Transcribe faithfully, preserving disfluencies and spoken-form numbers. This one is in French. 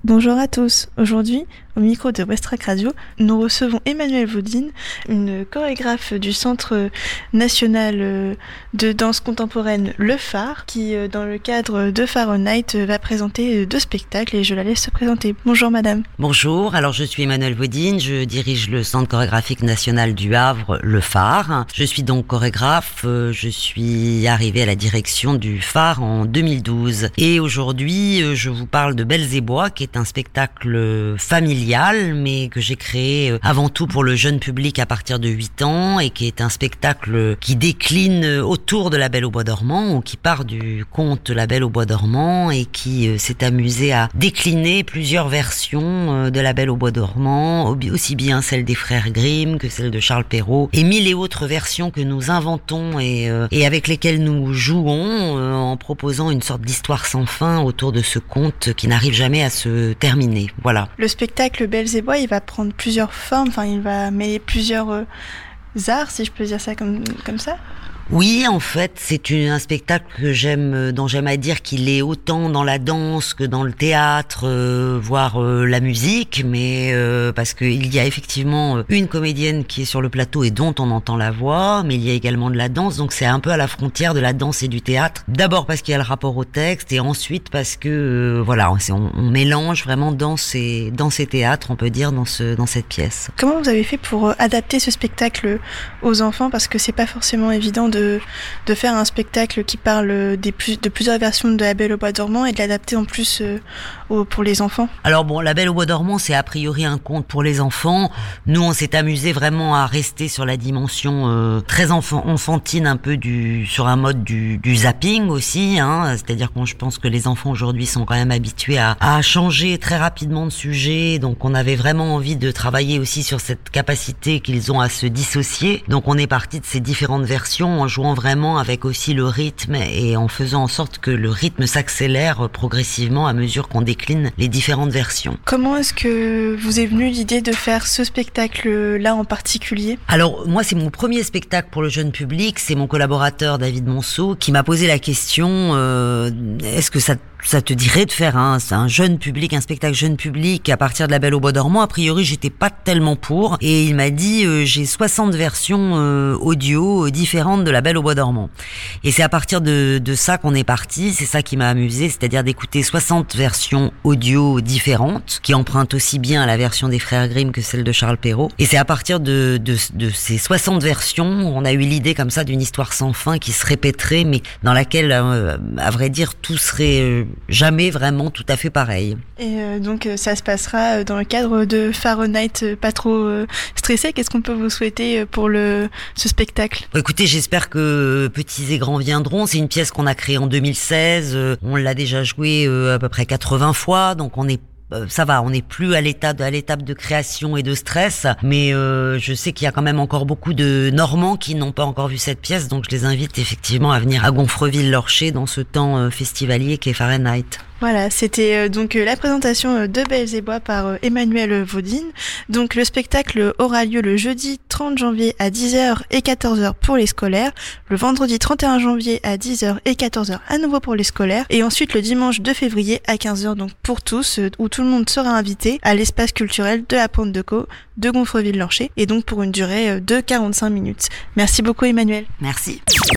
Bonjour à tous. Aujourd'hui, au micro de Westrack Radio, nous recevons Emmanuelle Vaudine, une chorégraphe du Centre national de danse contemporaine Le Phare, qui, dans le cadre de Fahrenheit, va présenter deux spectacles et je la laisse se présenter. Bonjour madame. Bonjour, alors je suis Emmanuelle Vaudine, je dirige le Centre chorégraphique national du Havre, Le Phare. Je suis donc chorégraphe, je suis arrivée à la direction du Phare en deux mille douze. Et aujourd'hui, je vous parle de Belles et Bois, qui est un spectacle familial, mais que j'ai créé avant tout pour le jeune public à partir de huit ans, et qui est un spectacle qui décline autour de La Belle au Bois dormant, ou qui part du conte La Belle au Bois dormant, et qui s'est amusé à décliner plusieurs versions de La Belle au Bois dormant, aussi bien celle des frères Grimm que celle de Charles Perrault, et mille et autres versions que nous inventons et, et avec lesquelles nous jouons, en proposant une sorte d'histoire sans fin autour de ce conte qui n'arrive jamais à se terminer. Voilà. Le spectacle Belles et Bois, il va prendre plusieurs formes, enfin il va mêler plusieurs euh, arts, si je peux dire ça comme, comme ça. Oui, en fait, c'est une, un spectacle que j'aime, dont j'aime à dire qu'il est autant dans la danse que dans le théâtre, euh, voire euh, la musique, mais euh, parce qu'il y a effectivement une comédienne qui est sur le plateau et dont on entend la voix, mais il y a également de la danse, donc c'est un peu à la frontière de la danse et du théâtre. D'abord parce qu'il y a le rapport au texte, et ensuite parce que euh, voilà, on, on mélange vraiment danse et danse et théâtre, on peut dire, dans ce dans cette pièce. Comment vous avez fait pour adapter ce spectacle aux enfants, parce que c'est pas forcément évident de De, de faire un spectacle qui parle des plus, de plusieurs versions de La Belle au Bois dormant et de l'adapter en plus euh, au, pour les enfants. Alors bon, La Belle au Bois dormant, c'est a priori un conte pour les enfants. Nous, on s'est amusé vraiment à rester sur la dimension euh, très enfant, enfantine, un peu du sur un mode du, du zapping aussi, hein. C'est-à-dire que je pense que les enfants aujourd'hui sont quand même habitués à, à changer très rapidement de sujet, donc on avait vraiment envie de travailler aussi sur cette capacité qu'ils ont à se dissocier. Donc on est parti de ces différentes versions en jouant vraiment avec aussi le rythme et en faisant en sorte que le rythme s'accélère progressivement à mesure qu'on décline les différentes versions. Comment est-ce que vous est venue l'idée de faire ce spectacle-là en particulier ? Alors moi, c'est mon premier spectacle pour le jeune public, c'est mon collaborateur David Monceau qui m'a posé la question euh, est-ce que ça ça te dirait de faire un, un jeune public, un spectacle jeune public à partir de La Belle au Bois dormant? A priori, j'étais pas tellement pour, et il m'a dit euh, j'ai soixante versions euh, audio différentes de La Belle au Bois dormant. Et c'est à partir de, de ça qu'on est parti, c'est ça qui m'a amusé, c'est-à-dire d'écouter soixante versions audio différentes, qui empruntent aussi bien à la version des frères Grimm que celle de Charles Perrault. Et c'est à partir de, de, de ces soixante versions, on a eu l'idée comme ça d'une histoire sans fin qui se répéterait, mais dans laquelle, euh, à vrai dire, tout serait euh, jamais vraiment tout à fait pareil. Et euh, donc euh, ça se passera dans le cadre de Fahrenheit, euh, pas trop euh, stressé. Qu'est-ce qu'on peut vous souhaiter pour le ce spectacle ? Écoutez, j'espère que petits et grands viendront. C'est une pièce qu'on a créée en deux mille seize. Euh, on l'a déjà jouée euh, à peu près quatre-vingts fois, donc on est ça va, on n'est plus à l'étape, à l'étape de création et de stress, mais euh, je sais qu'il y a quand même encore beaucoup de Normands qui n'ont pas encore vu cette pièce, donc je les invite effectivement à venir à Gonfreville-Lorcher dans ce temps euh, festivalier qu'est Fahrenheit. Voilà, c'était euh, donc euh, la présentation euh, de Belles et Bois par euh, Emmanuelle Vaudine. Donc le spectacle aura lieu le jeudi trente janvier à dix heures et quatorze heures pour les scolaires, le vendredi trente et un janvier à dix heures et quatorze heures à nouveau pour les scolaires, et ensuite le dimanche deux février à quinze heures, donc pour tous, euh, où tout le monde sera invité à l'espace culturel de la Pointe de Caux de Gonfreville-Lorcher, et donc pour une durée euh, de quarante-cinq minutes. Merci beaucoup Emmanuelle. Merci.